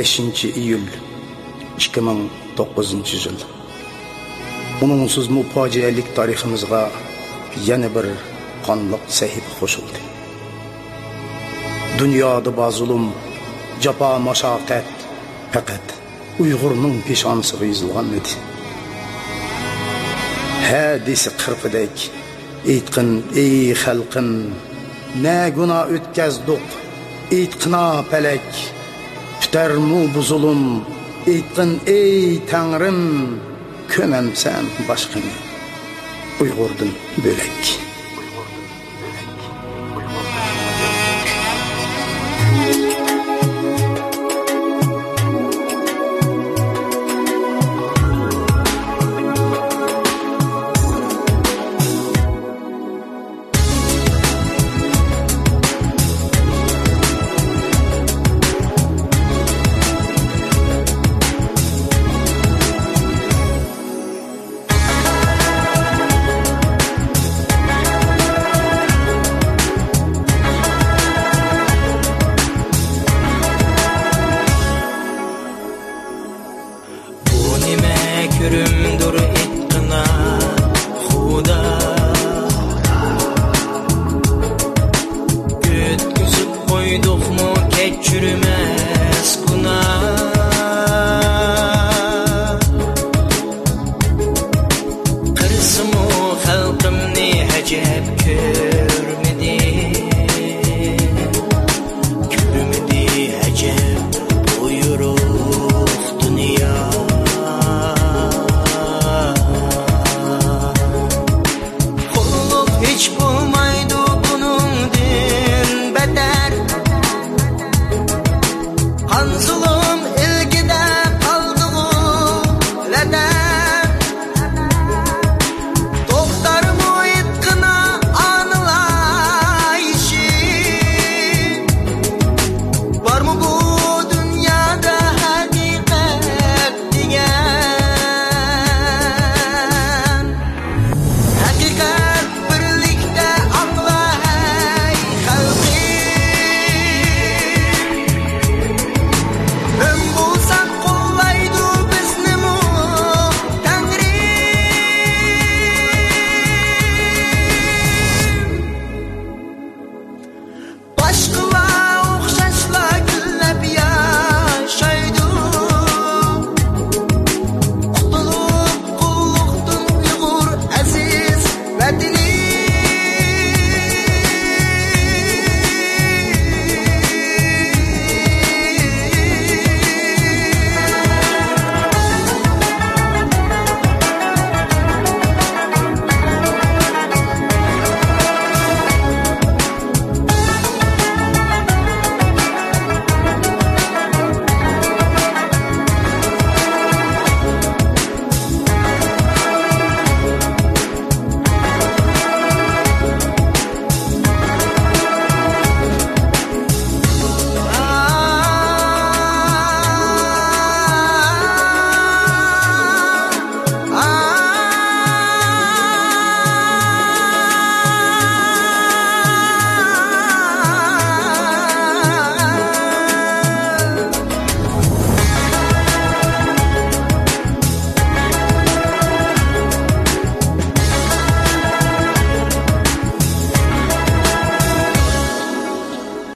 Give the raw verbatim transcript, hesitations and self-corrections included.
beshinchi iyul ikki ming to'qqizinchi yil. Uningsiz bu fojialik tariximizga yana bir qonliq sahifa qo'shildi. Dunyoda bazulum, jafo mashaqqat faqat Uyg'urning peshonasiga yozilgan edi. Hadisi qirqidek aytqin ey xalqim, ne günah o'tkazdik, aytqina falak, tutarmu bu zulm, aytqin ey Tangrim, ko'mamsan boshqani Uyg'urdan bo'lak. Körümdür etqina Xuda Götküzüp koyduk mu keçürmez günah Kırsımı halkımni hacep